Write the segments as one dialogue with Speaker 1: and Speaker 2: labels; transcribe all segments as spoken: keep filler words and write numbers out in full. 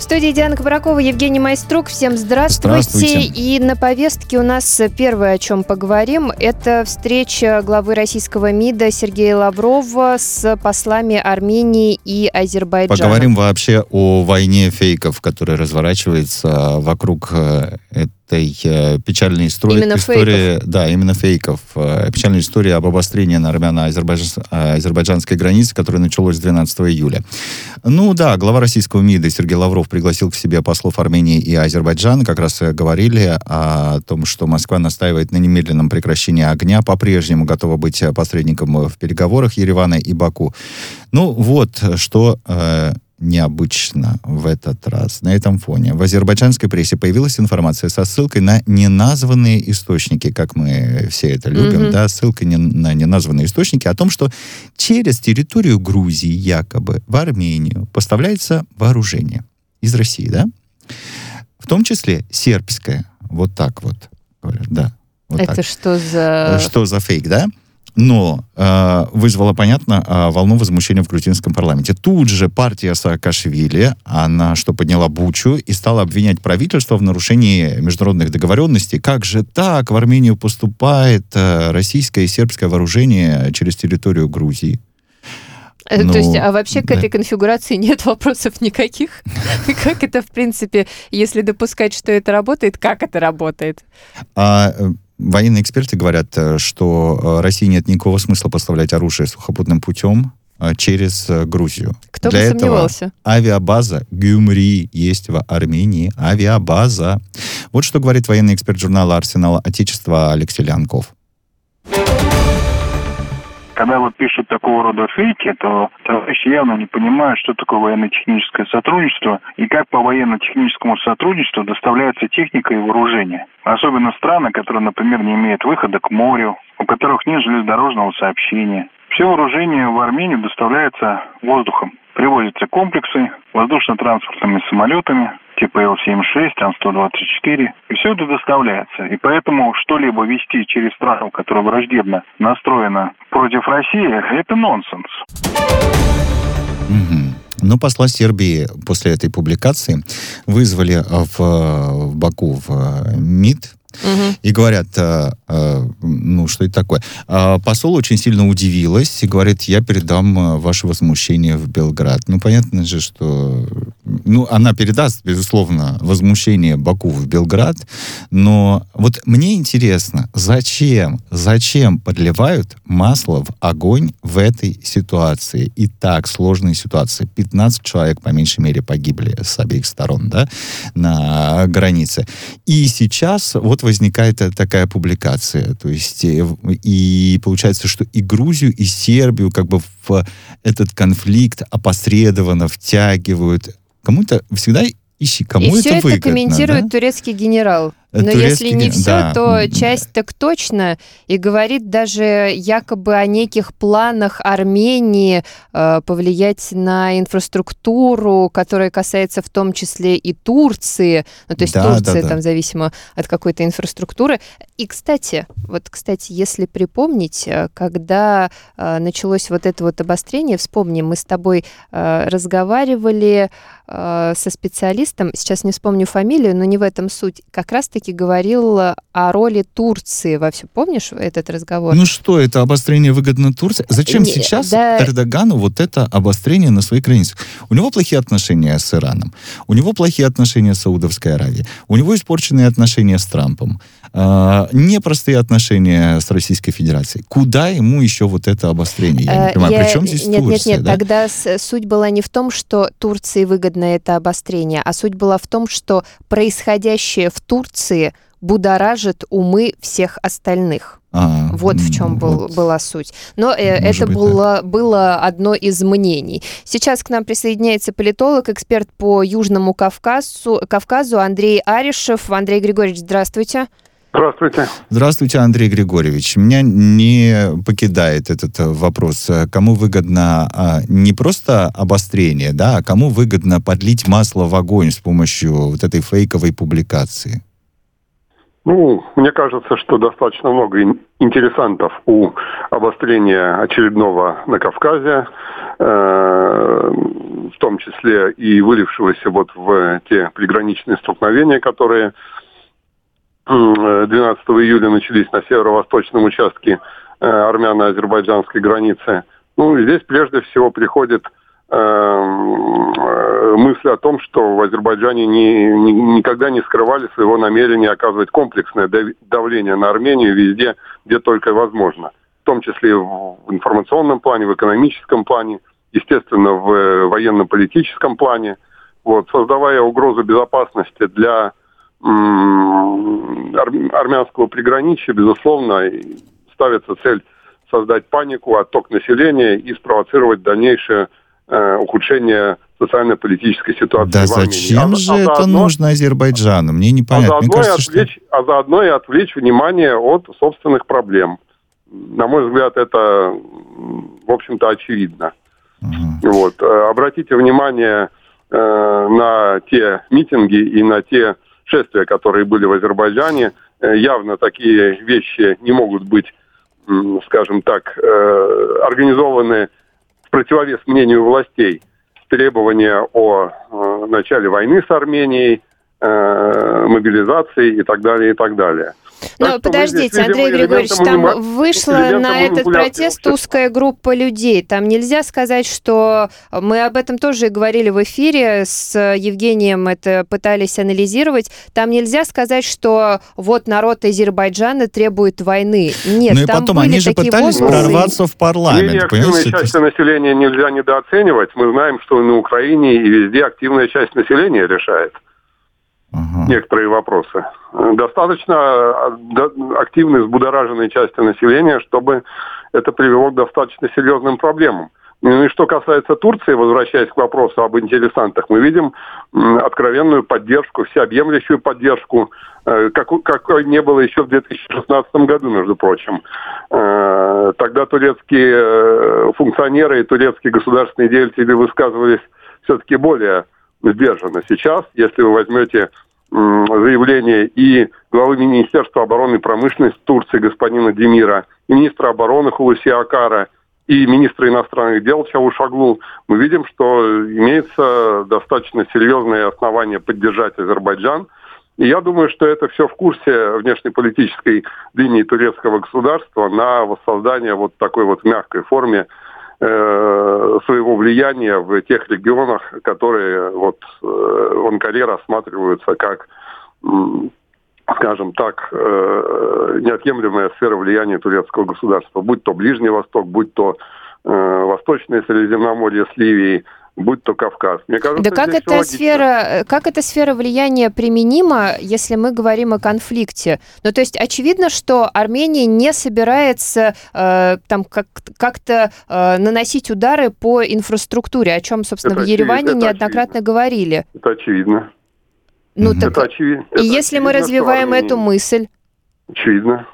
Speaker 1: студии Диана Кабракова, Евгений Майструк. Всем здравствуйте.
Speaker 2: Здравствуйте.
Speaker 1: И на повестке у нас первое, о чем поговорим, это встреча главы российского МИДа Сергея Лаврова с послами Армении и Азербайджана.
Speaker 2: Поговорим вообще о войне фейков, которая разворачивается вокруг этой печальной истории.
Speaker 1: Именно
Speaker 2: истории,
Speaker 1: фейков.
Speaker 2: Да, именно фейков. Печальная история об обострении на армяно-азербайджанской границе, которая началась двенадцатого июля. Ну да, глава российского МИДа Сергей Лавров пригласил к себе послов Армении и Азербайджана. Как раз говорили о том, что Москва настаивает на немедленном прекращении огня, по-прежнему готова быть посредником в переговорах Еревана и Баку. Ну вот, что э, необычно в этот раз. На этом фоне в азербайджанской прессе появилась информация со ссылкой на неназванные источники, как мы все это любим, mm-hmm. да, ссылка не, на неназванные источники о том, что через территорию Грузии якобы в Армению поставляется вооружение из России, да? В том числе сербское. Вот так вот говорят, да. Вот
Speaker 1: это
Speaker 2: так.
Speaker 1: что за...
Speaker 2: Что за фейк, да? Но э, вызвало, понятно, э, волну возмущения в грузинском парламенте. Тут же партия Саакашвили, она что, подняла бучу и стала обвинять правительство в нарушении международных договоренностей. Как же так? В Армению поступает э, российское и сербское вооружение через территорию Грузии.
Speaker 1: Ну, то есть, а вообще к да. этой конфигурации нет вопросов никаких? Как это, в принципе, если допускать, что это работает, как это работает?
Speaker 2: А... Военные эксперты говорят, что России нет никакого смысла поставлять оружие сухопутным путем через Грузию.
Speaker 1: Кто
Speaker 2: Для
Speaker 1: бы сомневался.
Speaker 2: Этого авиабаза Гюмри есть в Армении. Авиабаза. Вот что говорит военный эксперт журнала «Арсенал Отечества» Алексей Леонков.
Speaker 3: Когда вот пишут такого рода фейки, то товарищи явно не понимают, что такое военно-техническое сотрудничество и как по военно-техническому сотрудничеству доставляется техника и вооружение. Особенно страны, которые, например, не имеют выхода к морю, у которых нет железнодорожного сообщения. Все вооружение в Армению доставляется воздухом. Привозятся комплексы воздушно-транспортными самолетами типа Ил семьдесят шесть, Ан сто двадцать четыре. И все это доставляется. И поэтому что-либо вести через страну, которая враждебно настроена против России, это нонсенс.
Speaker 2: Угу. Но посла Сербии после этой публикации вызвали в, в Баку в МИД. Угу. И говорят, э, э, ну, что это такое. А посол очень сильно удивилась и говорит, я передам ваше возмущение в Белград. Ну, понятно же, что... Ну, она передаст, безусловно, возмущение Баку в Белград, но вот мне интересно, зачем, зачем подливают масло в огонь в этой ситуации? И так сложной ситуации. пятнадцать человек, по меньшей мере, погибли с обеих сторон, да, на границе. И сейчас вот возникает такая публикация. То есть, и получается, что и Грузию, и Сербию как бы в этот конфликт опосредованно втягивают. Кому-то всегда ищи, кому
Speaker 1: и
Speaker 2: это выгодно.
Speaker 1: И все это комментирует да? турецкий генерал. Но
Speaker 2: турецкий
Speaker 1: если не
Speaker 2: ген...
Speaker 1: все,
Speaker 2: да.
Speaker 1: то часть так точно. И говорит даже якобы о неких планах Армении э, повлиять на инфраструктуру, которая касается в том числе и Турции. Ну, то есть
Speaker 2: да,
Speaker 1: Турция
Speaker 2: да, да.
Speaker 1: там зависима от какой-то инфраструктуры. И, кстати, вот, кстати, если припомнить, когда э, началось вот это вот обострение, вспомним, мы с тобой э, разговаривали э, со специалистом, сейчас не вспомню фамилию, но не в этом суть, как раз-таки говорил о роли Турции во всем. Помнишь этот разговор?
Speaker 2: Ну что, это обострение выгодно Турции? Зачем не, сейчас да... Эрдогану вот это обострение на своих границах? У него плохие отношения с Ираном, у него плохие отношения с Саудовской Аравией, у него испорченные отношения с Трампом, э, непростые отношения с Российской Федерацией. Куда ему еще вот это обострение? Я не понимаю,
Speaker 1: Я...
Speaker 2: при чем здесь
Speaker 1: нет,
Speaker 2: Турция?
Speaker 1: Нет, нет,
Speaker 2: да?
Speaker 1: тогда суть была не в том, что Турции выгодно это обострение, а суть была в том, что происходящее в Турции будоражит умы всех остальных. А, вот в чем был, вот. была суть. Но э, это было, было одно из мнений. Сейчас к нам присоединяется политолог, эксперт по Южному Кавказу, Кавказу Андрей Аришев. Андрей Григорьевич, здравствуйте.
Speaker 4: Здравствуйте.
Speaker 2: Здравствуйте, Андрей Григорьевич. Меня не покидает этот вопрос. Кому выгодно а, не просто обострение, да, а кому выгодно подлить масло в огонь с помощью вот этой фейковой публикации?
Speaker 4: Ну, мне кажется, что достаточно много интересантов у обострения очередного на Кавказе. в том числе и вылившегося вот в те приграничные столкновения, которые двенадцатого июля начались на северо-восточном участке армяно-азербайджанской границы. Ну, здесь прежде всего приходит мысль о том, что в Азербайджане не, не, никогда не скрывали своего намерения оказывать комплексное давление на Армению везде, где только возможно. В том числе в информационном плане, в экономическом плане, естественно, в военно-политическом плане. Вот, создавая угрозу безопасности для м- армянского приграничья, безусловно, ставится цель создать панику, отток населения и спровоцировать дальнейшее ухудшение социально-политической ситуации
Speaker 2: да
Speaker 4: в Армении.
Speaker 2: Зачем
Speaker 4: а,
Speaker 2: же
Speaker 4: а
Speaker 2: это
Speaker 4: заодно, нужно
Speaker 2: Азербайджану? Мне непонятно.
Speaker 4: А заодно,
Speaker 2: Мне кажется,
Speaker 4: отвлечь,
Speaker 2: что...
Speaker 4: а заодно и отвлечь внимание от собственных проблем. На мой взгляд, это, в общем-то, очевидно. Uh-huh. Вот. Обратите внимание э, на те митинги и на те шествия, которые были в Азербайджане. Явно такие вещи не могут быть, скажем так, э, организованы в противовес мнению властей. Требования о э, начале войны с Арменией, э, мобилизации и так далее, и так далее.
Speaker 1: Но подождите, Андрей Григорьевич, там муни... вышла на этот протест узкая группа людей. Там нельзя сказать, что... Мы об этом тоже говорили в эфире с Евгением, это пытались анализировать. Там нельзя сказать, что вот народ Азербайджана требует войны. Нет,
Speaker 2: ну и
Speaker 1: там
Speaker 2: потом,
Speaker 1: были
Speaker 2: они же
Speaker 1: такие
Speaker 2: пытались
Speaker 1: возгласы.
Speaker 2: прорваться в парламент.
Speaker 4: Мнение активной части населения нельзя недооценивать. Мы знаем, что на Украине и везде активная часть населения решает Uh-huh. некоторые вопросы. Достаточно активной, взбудораженной части населения, чтобы это привело к достаточно серьезным проблемам. Ну и что касается Турции, возвращаясь к вопросу об интересантах, мы видим откровенную поддержку, всеобъемлющую поддержку, как, какой не было еще в две тысячи шестнадцатом году, между прочим. Тогда турецкие функционеры и турецкие государственные деятели высказывались все-таки более сдержанно. Сейчас, если вы возьмете заявление и главы Министерства обороны и промышленности Турции господина Демира, и министра обороны Хулуси Акара, и министра иностранных дел Чавушоглу, мы видим, что имеется достаточно серьезные основания поддержать Азербайджан. И я думаю, что это все в курсе внешнеполитической линии турецкого государства на воссоздание вот такой вот мягкой форме своего влияния в тех регионах, которые вот в Анкаре рассматриваются как, скажем так, неотъемлемая сфера влияния турецкого государства, будь то Ближний Восток, будь то Восточное Средиземноморье с Ливией, будь то Кавказ. Мне кажется,
Speaker 1: да как эта сфера, как эта сфера влияния применима, если мы говорим о конфликте? Ну, то есть очевидно, что Армения не собирается э, там как, как-то э, наносить удары по инфраструктуре, о чем, собственно, это в Ереване очевидно, неоднократно очевидно. говорили.
Speaker 4: Это очевидно.
Speaker 1: Ну,
Speaker 4: mm-hmm.
Speaker 1: так...
Speaker 4: это очевидно.
Speaker 1: И это если очевидно, мы развиваем эту мысль?
Speaker 4: Очевидно.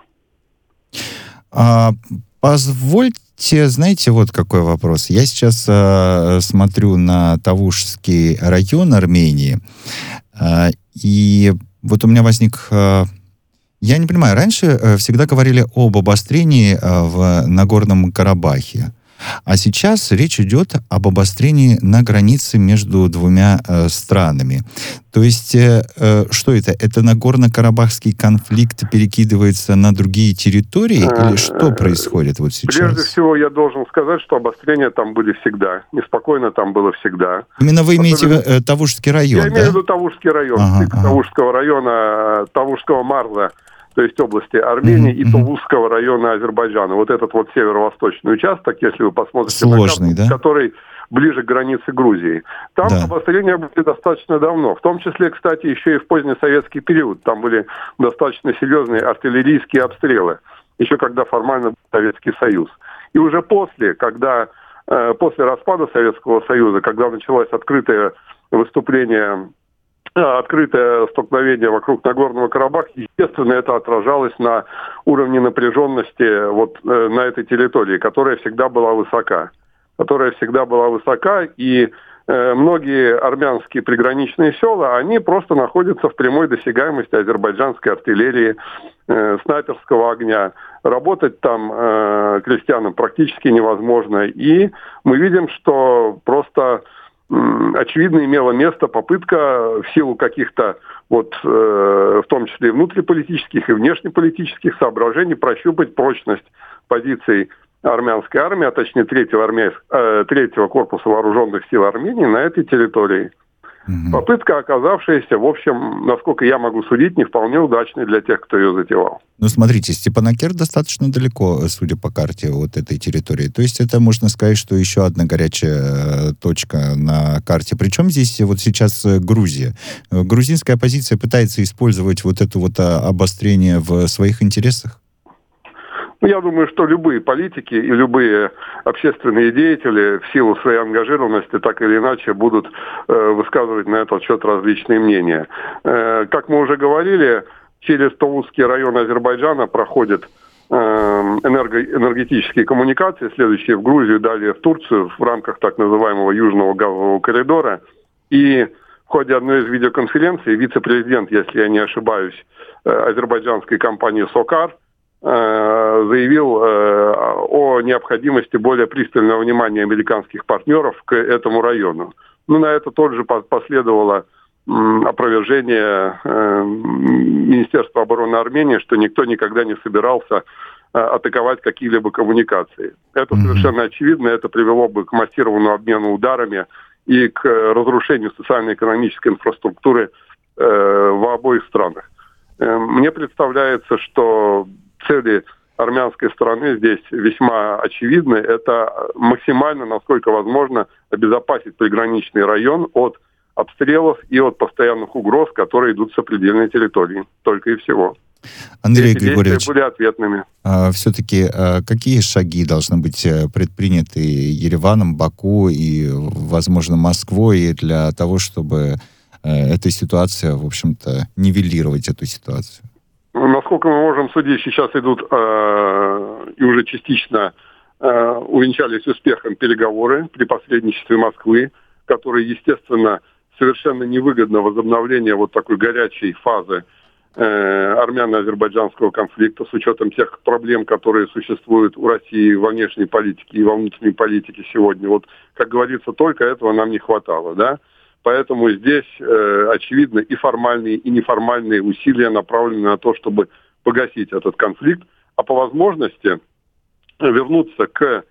Speaker 2: А, позвольте знаете, вот какой вопрос. Я сейчас э, смотрю на Тавушский район Армении, э, и вот у меня возник... Э, я не понимаю, раньше э, всегда говорили об обострении э, в Нагорном Карабахе, а сейчас речь идет об обострении на границе между двумя э, странами. То есть, э, э, что это? Это Нагорно-Карабахский конфликт перекидывается на другие территории? Или что происходит вот сейчас?
Speaker 4: Прежде всего, я должен сказать, что обострения там были всегда. Неспокойно там было всегда.
Speaker 2: Именно вы имеете Особенно... Тавушский район,
Speaker 4: Я
Speaker 2: да?
Speaker 4: имею в виду Тавушский район.
Speaker 2: Ага, ага.
Speaker 4: Тавушского района, Тавушского Марза, то есть области Армении, mm-hmm. и Тувузского района Азербайджана. Вот этот вот северо-восточный участок, если вы посмотрите
Speaker 2: Сложный,
Speaker 4: на карту,
Speaker 2: да?
Speaker 4: который ближе к границе Грузии. Там
Speaker 2: да.
Speaker 4: обострения были достаточно давно. В том числе, кстати, еще и в позднесоветский период. Там были достаточно серьезные артиллерийские обстрелы. Еще когда формально был Советский Союз. И уже после, когда э, после распада Советского Союза, когда началось открытое выступление, открытое столкновение вокруг Нагорного Карабаха, естественно, это отражалось на уровне напряженности вот э, на этой территории, которая всегда была высока. которая всегда была высока, и э, многие армянские приграничные села, они просто находятся в прямой досягаемости азербайджанской артиллерии, э, снайперского огня. Работать там э, крестьянам практически невозможно. И мы видим, что просто очевидно, имела место попытка в силу каких-то, вот, э, в том числе и внутриполитических, и внешнеполитических соображений прощупать прочность позиций армянской армии, а точнее третьего, армейс... э, третьего корпуса вооруженных сил Армении на этой территории. Угу. Попытка, оказавшаяся, в общем, насколько я могу судить, не вполне удачной для тех, кто ее затевал.
Speaker 2: Ну, смотрите, Степанакерт достаточно далеко, судя по карте, от этой территории. То есть это, можно сказать, что еще одна горячая точка на карте. Причем здесь вот сейчас Грузия. Грузинская оппозиция пытается использовать вот это вот обострение в своих интересах?
Speaker 4: Я думаю, что любые политики и любые общественные деятели в силу своей ангажированности так или иначе будут э, высказывать на этот счет различные мнения. Э, как мы уже говорили, через Тулузский район Азербайджана проходят э, энерго- энергетические коммуникации, следующие в Грузию, далее в Турцию в рамках так называемого Южного газового коридора. И в ходе одной из видеоконференций вице-президент, если я не ошибаюсь, э, азербайджанской компании «Сокар» заявил э, о необходимости более пристального внимания американских партнеров к этому району. Ну, на это тут же последовало м, опровержение э, Министерства обороны Армении, что никто никогда не собирался э, атаковать какие-либо коммуникации. Это mm-hmm. совершенно очевидно, это привело бы к массированному обмену ударами и к разрушению социально-экономической инфраструктуры э, в обоих странах. Э, мне представляется, что цели армянской стороны здесь весьма очевидны. Это максимально, насколько возможно, обезопасить приграничный район от обстрелов и от постоянных угроз, которые идут с сопредельной территории. Только и всего.
Speaker 2: Андрей
Speaker 4: Эти
Speaker 2: Григорьевич,
Speaker 4: действия были ответными.
Speaker 2: А, все-таки а, какие шаги должны быть предприняты Ереваном, Баку и, возможно, Москвой для того, чтобы а, эта ситуация, в общем-то, нивелировать эту ситуацию?
Speaker 4: Насколько мы можем судить, сейчас идут э, и уже частично э, увенчались успехом переговоры при посредничестве Москвы, которые, естественно, совершенно невыгодно возобновление вот такой горячей фазы э, армяно-азербайджанского конфликта с учетом тех проблем, которые существуют у России во внешней политике и во внутренней политике сегодня. Вот, как говорится, только этого нам не хватало, да? Поэтому здесь, э, очевидно, и формальные, и неформальные усилия направлены на то, чтобы погасить этот конфликт, а по возможности вернуться к э,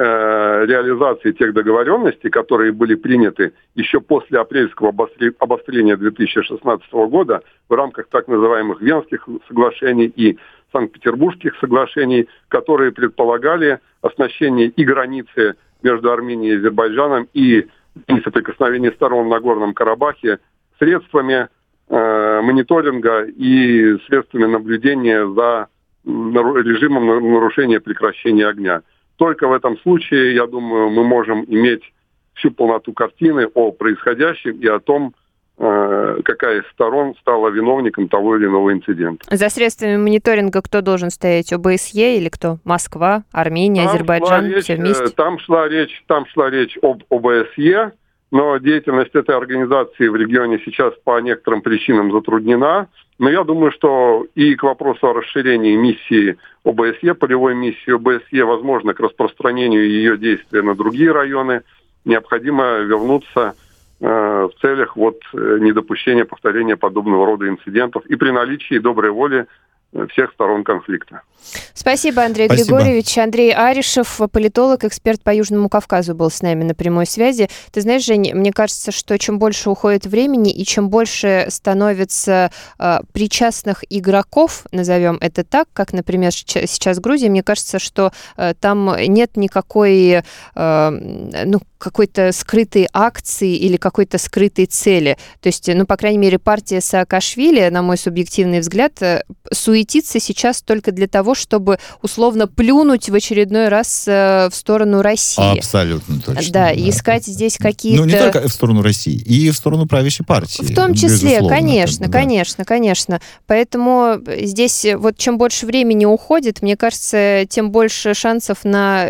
Speaker 4: реализации тех договоренностей, которые были приняты еще после апрельского обострения две тысячи шестнадцатого года в рамках так называемых Венских соглашений и Санкт-Петербургских соглашений, которые предполагали оснащение и границы между Арменией и Азербайджаном, и соприкосновение сторон в Нагорном Карабахе средствами э, мониторинга и средствами наблюдения за режимом нарушения прекращения огня. Только в этом случае, я думаю, мы можем иметь всю полноту картины о происходящем и о том, э, какая из сторон стала виновником того или иного инцидента.
Speaker 1: За средствами мониторинга кто должен стоять? ОБСЕ или кто? Москва, Армения, там Азербайджан,
Speaker 4: речь,
Speaker 1: все вместе?
Speaker 4: Там шла речь, там шла речь об ОБСЕ, но деятельность этой организации в регионе сейчас по некоторым причинам затруднена. Но я думаю, что и к вопросу о расширении миссии ОБСЕ, полевой миссии ОБСЕ, возможно, к распространению ее действия на другие районы, необходимо вернуться э, в целях вот, недопущения повторения подобного рода инцидентов и при наличии доброй воли всех сторон конфликта.
Speaker 1: Спасибо, Андрей Спасибо. Григорьевич. Андрей Аришев, политолог, эксперт по Южному Кавказу, был с нами на прямой связи. Ты знаешь, Жень, мне кажется, что чем больше уходит времени и чем больше становится э, причастных игроков, назовем это так, как, например, сейчас Грузия, мне кажется, что э, там нет никакой э, ну, какой-то скрытой акции или какой-то скрытой цели. То есть, ну, по крайней мере, партия Саакашвили, на мой субъективный взгляд, суетится сейчас только для того, чтобы условно плюнуть в очередной раз в сторону России.
Speaker 2: Абсолютно точно.
Speaker 1: Да, и искать здесь какие-то...
Speaker 2: Ну, не только в сторону России, и в сторону правящей партии.
Speaker 1: В том числе, конечно,
Speaker 2: как бы, да.
Speaker 1: конечно, конечно. Поэтому здесь вот чем больше времени уходит, мне кажется, тем больше шансов на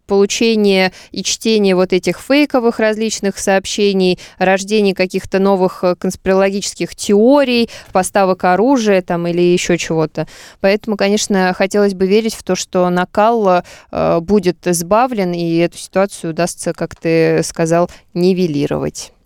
Speaker 1: получение и чтение вот этих фейковых различных сообщений, рождение каких-то новых конспирологических теорий, поставок оружия там или еще чего-то. Поэтому, конечно, хотелось бы верить в то, что накал э, будет избавлен, и эту ситуацию удастся, как ты сказал, нивелировать.